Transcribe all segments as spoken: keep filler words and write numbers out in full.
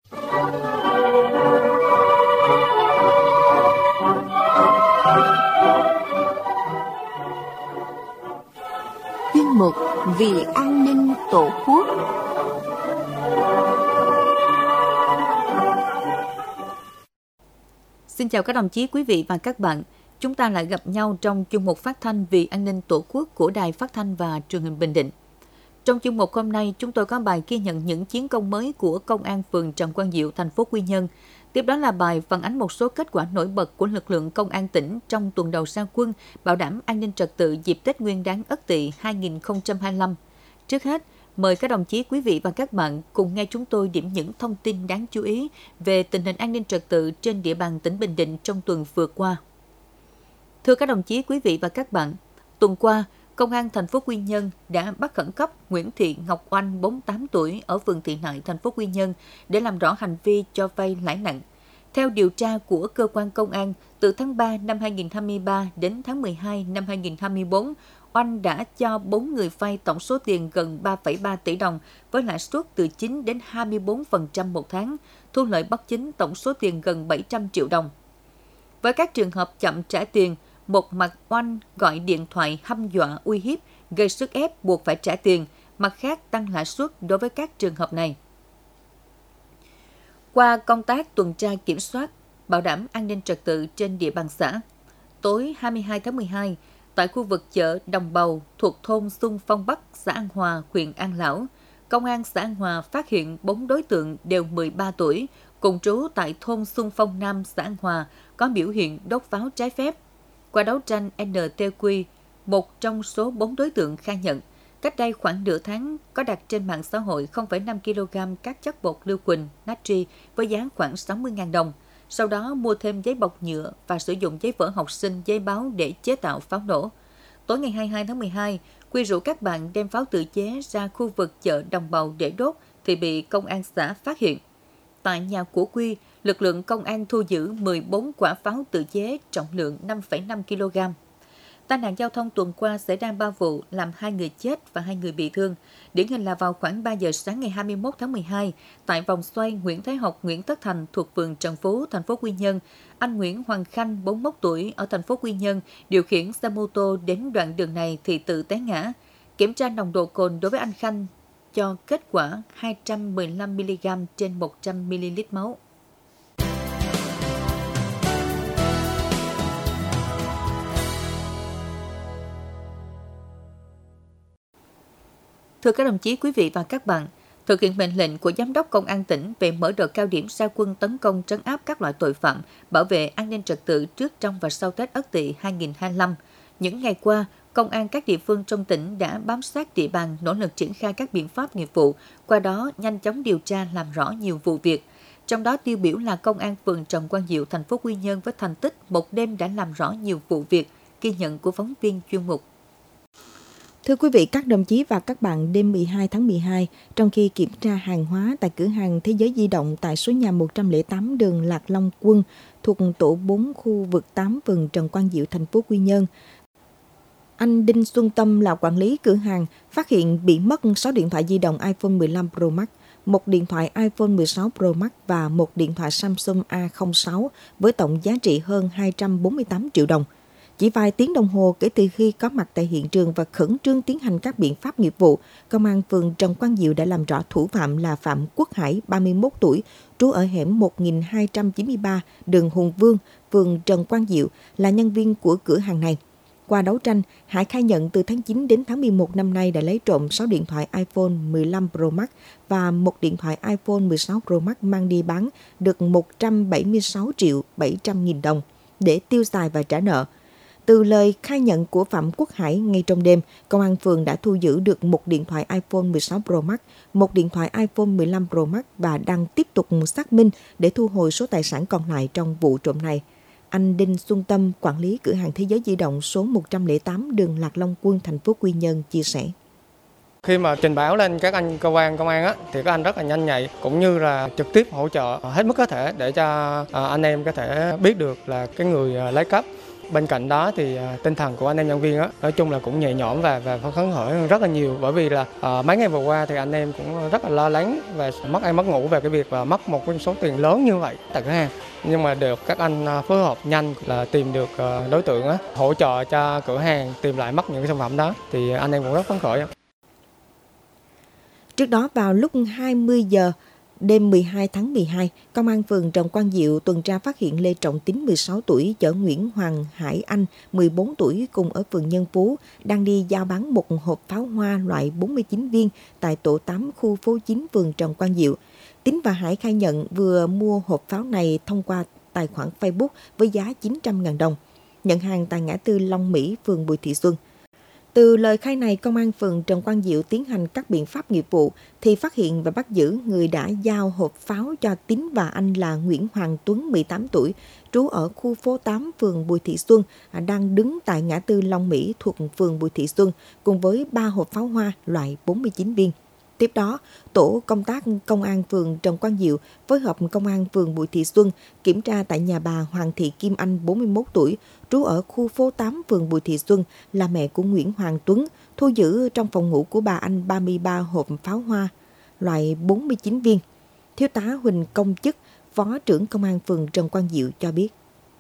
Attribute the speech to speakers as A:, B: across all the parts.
A: Chuyên mục Vì an ninh Tổ quốc. Xin chào các đồng chí, quý vị và các bạn. Chúng ta lại gặp nhau trong chuyên mục phát thanh Vì an ninh Tổ quốc của Đài Phát thanh và Truyền hình Bình Định. Trong chuyên mục hôm nay, chúng tôi có bài ghi nhận những chiến công mới của Công an phường Trần Quang Diệu, thành phố Quy Nhơn. Tiếp đó là bài phản ánh một số kết quả nổi bật của lực lượng công an tỉnh trong tuần đầu ra quân bảo đảm an ninh trật tự dịp Tết Nguyên đán Ất Tỵ hai không hai lăm. Trước hết, mời các đồng chí, quý vị và các bạn cùng nghe chúng tôi điểm những thông tin đáng chú ý về tình hình an ninh trật tự trên địa bàn tỉnh Bình Định trong tuần vừa qua. Thưa các đồng chí, quý vị và các bạn, tuần qua, Công an thành phố Quy Nhơn đã bắt khẩn cấp Nguyễn Thị Ngọc Oanh, bốn mươi tám tuổi, ở phường Thị Nại, thành phố Quy Nhơn để làm rõ hành vi cho vay lãi nặng. Theo điều tra của cơ quan công an, từ tháng ba năm hai nghìn không trăm hai mươi ba đến tháng mười hai năm hai nghìn không trăm hai mươi bốn, Oanh đã cho bốn người vay tổng số tiền gần ba phẩy ba tỷ đồng với lãi suất từ chín đến hai mươi bốn phần trăm một tháng, thu lợi bất chính tổng số tiền gần bảy trăm triệu đồng. Với các trường hợp chậm trả tiền, một mặt Oanh gọi điện thoại hăm dọa uy hiếp, gây sức ép buộc phải trả tiền, mặt khác tăng lãi suất đối với các trường hợp này. Qua công tác tuần tra kiểm soát, bảo đảm an ninh trật tự trên địa bàn xã, tối hai mươi hai tháng mười hai, tại khu vực chợ Đồng Bầu thuộc thôn Xuân Phong Bắc, xã An Hòa, huyện An Lão, Công an xã An Hòa phát hiện bốn đối tượng đều mười ba tuổi, cùng trú tại thôn Xuân Phong Nam, xã An Hòa, có biểu hiện đốt pháo trái phép. Qua đấu tranh, en tê quy, một trong số bốn đối tượng khai nhận, cách đây khoảng nửa tháng có đặt trên mạng xã hội không phẩy năm ki lô gam các chất bột lưu huỳnh, natri với giá khoảng sáu mươi nghìn đồng. Sau đó mua thêm giấy bọc nhựa và sử dụng giấy vở học sinh, giấy báo để chế tạo pháo nổ. Tối ngày hai mươi hai tháng mười hai, Quy rủ các bạn đem pháo tự chế ra khu vực chợ Đồng Bầu để đốt thì bị công an xã phát hiện. Tại nhà của Quy, lực lượng công an thu giữ mười bốn quả pháo tự chế trọng lượng năm phẩy năm ki lô gam. Tai nạn giao thông tuần qua xảy ra ba vụ, làm hai người chết và hai người bị thương. Điển hình là vào khoảng ba giờ sáng ngày hai mươi mốt tháng mười hai, tại vòng xoay Nguyễn Thái Học, Nguyễn Tất Thành thuộc phường Trần Phú, thành phố Quy Nhơn, anh Nguyễn Hoàng Khanh, bốn mươi mốt tuổi, ở thành phố Quy Nhơn, điều khiển xe mô tô đến đoạn đường này thì tự té ngã. Kiểm tra nồng độ cồn đối với anh Khanh cho kết quả hai trăm mười lăm mi li gam trên một trăm mi li lít máu. Thưa các đồng chí, quý vị và các bạn, thực hiện mệnh lệnh của Giám đốc Công an tỉnh về mở đợt cao điểm ra quân tấn công trấn áp các loại tội phạm, bảo vệ an ninh trật tự trước, trong và sau Tết Ất Tỵ hai không hai lăm. Những ngày qua, Công an các địa phương trong tỉnh đã bám sát địa bàn, nỗ lực triển khai các biện pháp nghiệp vụ, qua đó nhanh chóng điều tra làm rõ nhiều vụ việc. Trong đó tiêu biểu là Công an phường Trần Quang Diệu, thành phố Quy Nhơn với thành tích một đêm đã làm rõ nhiều vụ việc, ghi nhận của phóng viên chuyên mục.
B: Thưa quý vị, các đồng chí và các bạn, đêm mười hai tháng mười hai, trong khi kiểm tra hàng hóa tại cửa hàng Thế giới di động tại số nhà một trăm lẻ tám đường Lạc Long Quân thuộc tổ bốn khu vực tám phường Trần Quang Diệu, thành phố Quy Nhơn, anh Đinh Xuân Tâm là quản lý cửa hàng phát hiện bị mất sáu điện thoại di động iPhone mười lăm Pro Max, một điện thoại iPhone mười sáu Pro Max và một điện thoại Samsung A không sáu với tổng giá trị hơn hai trăm bốn mươi tám triệu đồng. Chỉ vài tiếng đồng hồ kể từ khi có mặt tại hiện trường và khẩn trương tiến hành các biện pháp nghiệp vụ, Công an phường Trần Quang Diệu đã làm rõ thủ phạm là Phạm Quốc Hải, ba mươi mốt tuổi, trú ở hẻm một nghìn hai trăm chín mươi ba, đường Hùng Vương, phường Trần Quang Diệu, là nhân viên của cửa hàng này. Qua đấu tranh, Hải khai nhận từ tháng chín đến tháng mười một năm nay đã lấy trộm sáu điện thoại iPhone mười lăm Pro Max và một điện thoại iPhone mười sáu Pro Max mang đi bán được một trăm bảy mươi sáu triệu bảy trăm nghìn đồng để tiêu xài và trả nợ. Từ lời khai nhận của Phạm Quốc Hải, ngay trong đêm, Công an phường đã thu giữ được một điện thoại iPhone mười sáu Pro Max, một điện thoại iPhone mười lăm Pro Max và đang tiếp tục xác minh để thu hồi số tài sản còn lại trong vụ trộm này. Anh Đinh Xuân Tâm, quản lý cửa hàng Thế giới di động số một trăm lẻ tám đường Lạc Long Quân, thành phố Quy Nhơn chia sẻ.
C: Khi mà trình báo lên các anh cơ quan công an á, thì các anh rất là nhanh nhạy cũng như là trực tiếp hỗ trợ hết mức có thể để cho anh em có thể biết được là cái người lấy cắp. Bên cạnh đó thì tinh thần của anh em nhân viên á, nói chung là cũng nhẹ nhõm và và phấn khởi hơn rất là nhiều, bởi vì là uh, mấy ngày vừa qua thì anh em cũng rất là lo lắng và mất ăn mất ngủ về cái việc và mất một cái số tiền lớn như vậy tại cửa hàng. Nhưng mà được các anh phối hợp nhanh là tìm được uh, đối tượng á, hỗ trợ cho cửa hàng tìm lại mất những cái sản phẩm đó, thì anh em cũng rất phấn khởi.
B: Trước đó vào lúc hai mươi giờ đêm mười hai tháng mười hai, Công an phường Trần Quang Diệu tuần tra phát hiện Lê Trọng Tín mười sáu tuổi chở Nguyễn Hoàng Hải Anh mười bốn tuổi cùng ở phường Nhân Phú đang đi giao bán một hộp pháo hoa loại bốn mươi chín viên tại tổ tám khu phố chín phường Trần Quang Diệu. Tín và Hải khai nhận vừa mua hộp pháo này thông qua tài khoản Facebook với giá chín trăm nghìn đồng, nhận hàng tại ngã tư Long Mỹ, phường Bùi Thị Xuân. Từ lời khai này, Công an phường Trần Quang Diệu tiến hành các biện pháp nghiệp vụ thì phát hiện và bắt giữ người đã giao hộp pháo cho Tín và anh là Nguyễn Hoàng Tuấn, mười tám tuổi, trú ở khu phố tám, phường Bùi Thị Xuân, đang đứng tại ngã tư Long Mỹ thuộc phường Bùi Thị Xuân cùng với ba hộp pháo hoa loại bốn mươi chín viên. Tiếp đó, tổ công tác Công an phường Trần Quang Diệu phối hợp Công an phường Bùi Thị Xuân kiểm tra tại nhà bà Hoàng Thị Kim Anh, bốn mươi mốt tuổi, trú ở khu phố tám, phường Bùi Thị Xuân, là mẹ của Nguyễn Hoàng Tuấn, thu giữ trong phòng ngủ của bà Anh ba mươi ba hộp pháo hoa loại bốn mươi chín viên. Thiếu tá Huỳnh Công Chức, Phó trưởng Công an phường Trần Quang Diệu cho biết.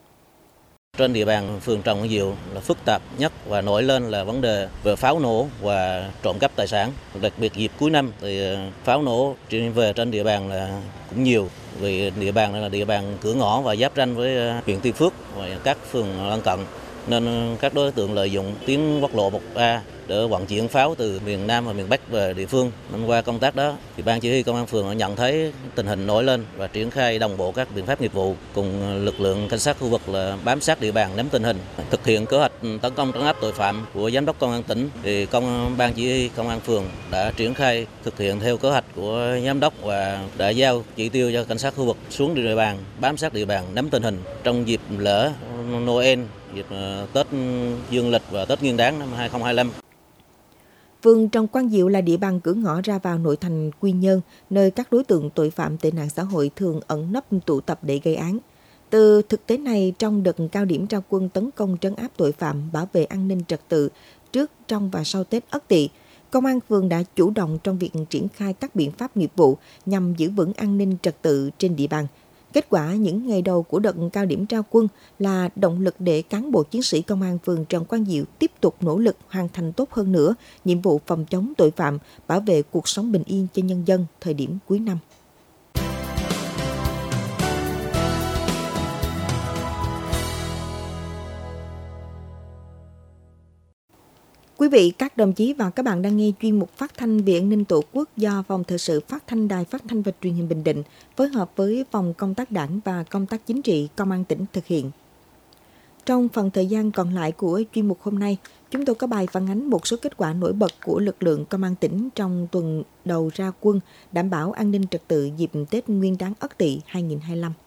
D: Trên địa bàn phường Trần Quang Diệu là phức tạp nhất và nổi lên là vấn đề về pháo nổ và trộm cắp tài sản. Đặc biệt dịp cuối năm thì pháo nổ về trên địa bàn là cũng nhiều, vì địa bàn này là địa bàn cửa ngõ và giáp ranh với huyện Tuy Phước và các phường lân cận, nên các đối tượng lợi dụng tuyến quốc lộ một A để vận chuyển pháo từ miền Nam và miền Bắc về địa phương. Nên qua công tác đó thì ban chỉ huy công an phường đã nhận thấy tình hình nổi lên và triển khai đồng bộ các biện pháp nghiệp vụ cùng lực lượng cảnh sát khu vực là bám sát địa bàn, nắm tình hình, thực hiện kế hoạch tấn công trấn áp tội phạm của giám đốc công an tỉnh. Thì công ban chỉ huy công an phường đã triển khai thực hiện theo kế hoạch của giám đốc và đã giao chỉ tiêu cho cảnh sát khu vực xuống địa bàn, bám sát địa bàn, nắm tình hình trong dịp lễ Noel, dịp Tết Dương lịch và Tết Nguyên đán năm hai không hai lăm.
B: Phường Trần Quang Diệu là địa bàn cửa ngõ ra vào nội thành Quy Nhơn, nơi các đối tượng tội phạm tệ nạn xã hội thường ẩn nấp tụ tập để gây án. Từ thực tế này, trong đợt cao điểm ra quân tấn công trấn áp tội phạm, bảo vệ an ninh trật tự trước, trong và sau Tết Ất Tỵ, Công an phường đã chủ động trong việc triển khai các biện pháp nghiệp vụ nhằm giữ vững an ninh trật tự trên địa bàn. Kết quả những ngày đầu của đợt cao điểm ra quân là động lực để cán bộ chiến sĩ Công an phường Trần Quang Diệu tiếp tục nỗ lực hoàn thành tốt hơn nữa nhiệm vụ phòng chống tội phạm, bảo vệ cuộc sống bình yên cho nhân dân thời điểm cuối năm. Quý vị, các đồng chí và các bạn đang nghe chuyên mục phát thanh về an ninh Tổ quốc do Phòng Thời sự Phát thanh Đài Phát thanh và Truyền hình Bình Định phối hợp với Phòng Công tác Đảng và Công tác Chính trị Công an tỉnh thực hiện. Trong phần thời gian còn lại của chuyên mục hôm nay, chúng tôi có bài phản ánh một số kết quả nổi bật của lực lượng Công an tỉnh trong tuần đầu ra quân đảm bảo an ninh trật tự dịp Tết Nguyên đán Ất Tỵ hai không hai lăm.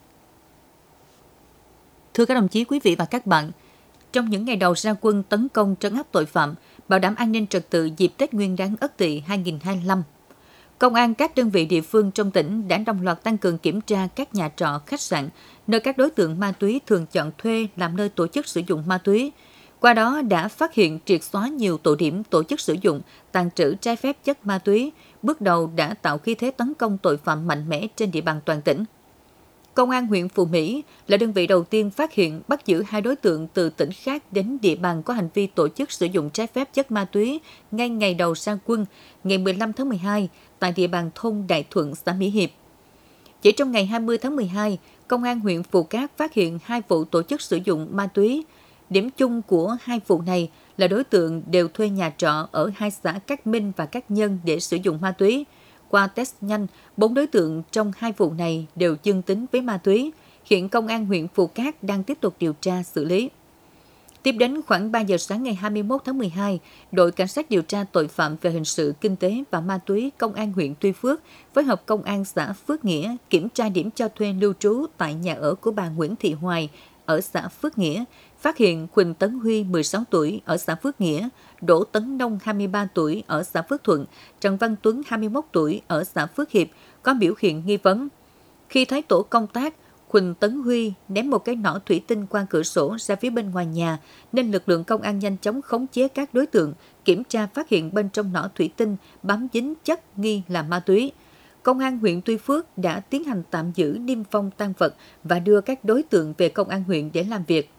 A: Thưa các đồng chí, quý vị và các bạn, trong những ngày đầu ra quân tấn công trấn áp tội phạm, bảo đảm an ninh trật tự dịp Tết Nguyên đán Ất Tỵ hai không hai lăm, Công an các đơn vị địa phương trong tỉnh đã đồng loạt tăng cường kiểm tra các nhà trọ, khách sạn, nơi các đối tượng ma túy thường chọn thuê làm nơi tổ chức sử dụng ma túy. Qua đó đã phát hiện triệt xóa nhiều tụ điểm tổ chức sử dụng, tàng trữ trái phép chất ma túy, bước đầu đã tạo khí thế tấn công tội phạm mạnh mẽ trên địa bàn toàn tỉnh. Công an huyện Phú Mỹ là đơn vị đầu tiên phát hiện bắt giữ hai đối tượng từ tỉnh khác đến địa bàn có hành vi tổ chức sử dụng trái phép chất ma túy ngay ngày đầu ra quân, ngày mười lăm tháng mười hai, tại địa bàn thôn Đại Thuận, xã Mỹ Hiệp. Chỉ trong ngày hai mươi tháng mười hai, Công an huyện Phù Cát phát hiện hai vụ tổ chức sử dụng ma túy. Điểm chung của hai vụ này là đối tượng đều thuê nhà trọ ở hai xã Cát Minh và Cát Nhân để sử dụng ma túy. Qua test nhanh, bốn đối tượng trong hai vụ này đều dương tính với ma túy. Hiện Công an huyện Phù Cát đang tiếp tục điều tra xử lý. Tiếp đến khoảng ba giờ sáng ngày hai mươi mốt tháng mười hai, đội Cảnh sát điều tra tội phạm về hình sự, kinh tế và ma túy Công an huyện Tuy Phước phối hợp Công an xã Phước Nghĩa kiểm tra điểm cho thuê lưu trú tại nhà ở của bà Nguyễn Thị Hoài ở xã Phước Nghĩa, phát hiện Huỳnh Tấn Huy, mười sáu tuổi, ở xã Phước Nghĩa, Đỗ Tấn Nông, hai mươi ba tuổi, ở xã Phước Thuận, Trần Văn Tuấn, hai mươi mốt tuổi, ở xã Phước Hiệp, có biểu hiện nghi vấn. Khi thấy tổ công tác, Huỳnh Tấn Huy ném một cái nỏ thủy tinh qua cửa sổ ra phía bên ngoài nhà, nên lực lượng công an nhanh chóng khống chế các đối tượng, kiểm tra phát hiện bên trong nỏ thủy tinh bám dính chất nghi là ma túy. Công an huyện Tuy Phước đã tiến hành tạm giữ niêm phong tang vật và đưa các đối tượng về công an huyện để làm việc.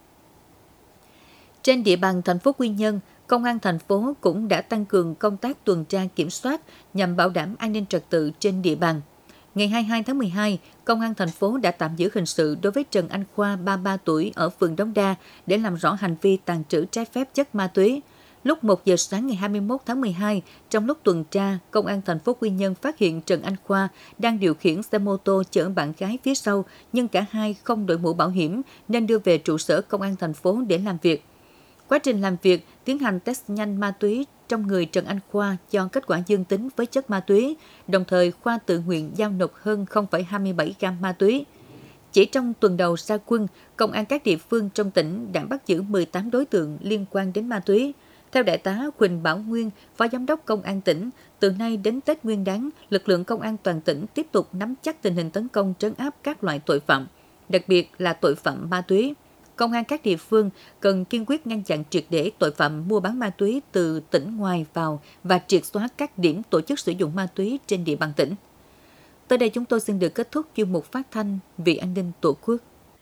A: Trên địa bàn thành phố Quy Nhơn, Công an thành phố cũng đã tăng cường công tác tuần tra kiểm soát nhằm bảo đảm an ninh trật tự trên địa bàn. Ngày hai mươi hai tháng mười hai, Công an thành phố đã tạm giữ hình sự đối với Trần Anh Khoa, ba mươi ba tuổi, ở phường Đống Đa để làm rõ hành vi tàng trữ trái phép chất ma túy. Lúc một giờ sáng ngày hai mươi mốt tháng mười hai, trong lúc tuần tra, Công an thành phố Quy Nhơn phát hiện Trần Anh Khoa đang điều khiển xe mô tô chở bạn gái phía sau, nhưng cả hai không đội mũ bảo hiểm nên đưa về trụ sở Công an thành phố để làm việc. Quá trình làm việc, tiến hành test nhanh ma túy trong người Trần Anh Khoa cho kết quả dương tính với chất ma túy, đồng thời Khoa tự nguyện giao nộp hơn không phẩy hai mươi bảy gam ma túy. Chỉ trong tuần đầu ra quân, Công an các địa phương trong tỉnh đã bắt giữ mười tám đối tượng liên quan đến ma túy. Theo Đại tá Huỳnh Bảo Nguyên, Phó Giám đốc Công an tỉnh, từ nay đến Tết Nguyên đán, lực lượng công an toàn tỉnh tiếp tục nắm chắc tình hình tấn công trấn áp các loại tội phạm, đặc biệt là tội phạm ma túy. Công an các địa phương cần kiên quyết ngăn chặn triệt để tội phạm mua bán ma túy từ tỉnh ngoài vào và triệt xóa các điểm tổ chức sử dụng ma túy trên địa bàn tỉnh. Tới đây chúng tôi xin được kết thúc chuyên mục phát thanh vì an ninh Tổ quốc.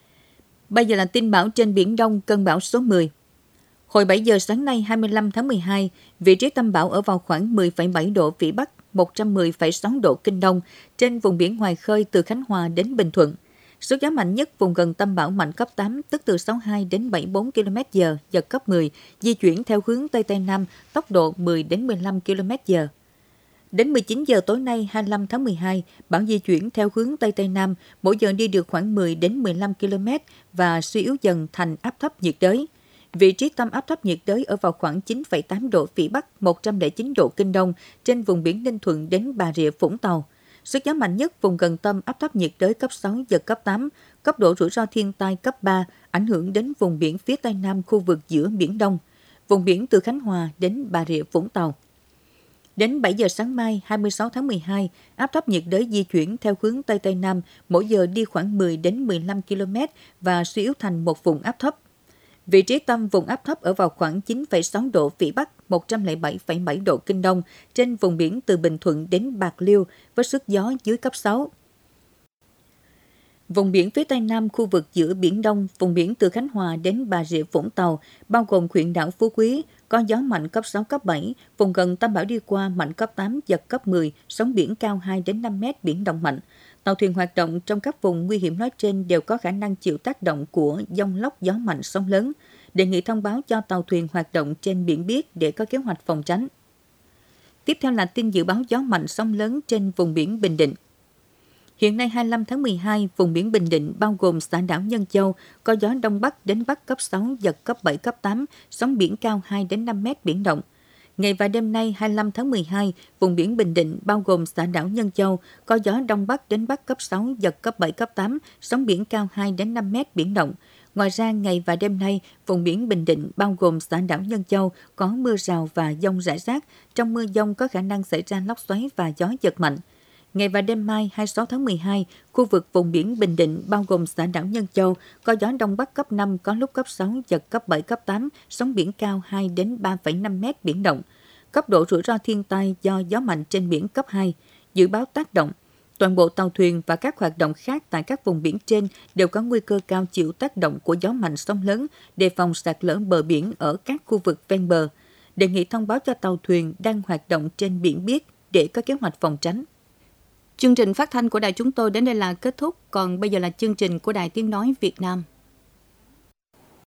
A: Bây giờ là tin bão trên Biển Đông, cơn bão số mười. Hồi bảy giờ sáng nay hai mươi lăm tháng mười hai, vị trí tâm bão ở vào khoảng mười phẩy bảy độ Vĩ Bắc, một trăm mười phẩy sáu độ Kinh Đông, trên vùng biển ngoài khơi từ Khánh Hòa đến Bình Thuận. Sức gió mạnh nhất vùng gần tâm bão mạnh cấp tám, tức từ sáu mươi hai đến bảy mươi bốn ki lô mét giờ, giật cấp mười, di chuyển theo hướng Tây Tây Nam, tốc độ mười đến mười lăm ki lô mét giờ. Đến mười chín giờ tối nay hai mươi lăm tháng mười hai, bão di chuyển theo hướng Tây Tây Nam, mỗi giờ đi được khoảng mười đến mười lăm ki lô mét và suy yếu dần thành áp thấp nhiệt đới. Vị trí tâm áp thấp nhiệt đới ở vào khoảng chín phẩy tám độ Vĩ Bắc, một trăm lẻ chín độ Kinh Đông, trên vùng biển Ninh Thuận đến Bà Rịa Vũng Tàu. Sức gió mạnh nhất vùng gần tâm áp thấp nhiệt đới cấp sáu, giật cấp tám, cấp độ rủi ro thiên tai cấp ba, ảnh hưởng đến vùng biển phía Tây Nam khu vực giữa Biển Đông, vùng biển từ Khánh Hòa đến Bà Rịa Vũng Tàu. Đến bảy giờ sáng mai hai mươi sáu tháng mười hai, áp thấp nhiệt đới di chuyển theo hướng Tây Tây Nam, mỗi giờ đi khoảng mười đến mười lăm ki lô mét và suy yếu thành một vùng áp thấp. Vị trí tâm vùng áp thấp ở vào khoảng chín phẩy sáu độ Vĩ Bắc, một trăm lẻ bảy phẩy bảy độ Kinh Đông, trên vùng biển từ Bình Thuận đến Bạc Liêu, với sức gió dưới cấp sáu. Vùng biển phía Tây Nam khu vực giữa Biển Đông, vùng biển từ Khánh Hòa đến Bà Rịa Vũng Tàu, bao gồm huyện đảo Phú Quý, có gió mạnh cấp sáu, cấp bảy, vùng gần tâm bão đi qua mạnh cấp tám, giật cấp mười, sóng biển cao hai đến năm mét, biển động mạnh. Tàu thuyền hoạt động trong các vùng nguy hiểm nói trên đều có khả năng chịu tác động của dông lốc, gió mạnh, sóng lớn. Đề nghị thông báo cho tàu thuyền hoạt động trên biển biết để có kế hoạch phòng tránh. Tiếp theo là tin dự báo gió mạnh, sóng lớn trên vùng biển Bình Định. Hiện nay hai mươi lăm tháng mười hai, vùng biển Bình Định bao gồm xã đảo Nhân Châu có gió Đông Bắc đến Bắc cấp sáu, giật cấp bảy, cấp tám, sóng biển cao hai đến năm mét, biển động. Ngày và đêm nay hai mươi lăm tháng mười hai, vùng biển Bình Định bao gồm xã đảo Nhân Châu có gió Đông Bắc đến Bắc cấp sáu, giật cấp bảy, cấp tám, sóng biển cao hai đến năm mét, biển động. Ngoài ra, ngày và đêm nay, vùng biển Bình Định bao gồm xã đảo Nhân Châu có mưa rào và dông rải rác. Trong mưa dông có khả năng xảy ra lốc xoáy và gió giật mạnh. Ngày và đêm mai hai mươi sáu tháng mười hai, khu vực vùng biển Bình Định bao gồm xã đảo Nhân Châu có gió Đông Bắc cấp năm, có lúc cấp sáu, giật cấp bảy, cấp tám, sóng biển cao hai đến ba phẩy năm mét, biển động. Cấp độ rủi ro thiên tai do gió mạnh trên biển cấp hai. Dự báo tác động. Toàn bộ tàu thuyền và các hoạt động khác tại các vùng biển trên đều có nguy cơ cao chịu tác động của gió mạnh, sóng lớn, đề phòng sạt lở bờ biển ở các khu vực ven bờ. Đề nghị thông báo cho tàu thuyền đang hoạt động trên biển biết để có kế hoạch phòng tránh. Chương trình phát thanh của đài chúng tôi đến đây là kết thúc, còn bây giờ là chương trình của Đài Tiếng Nói Việt Nam.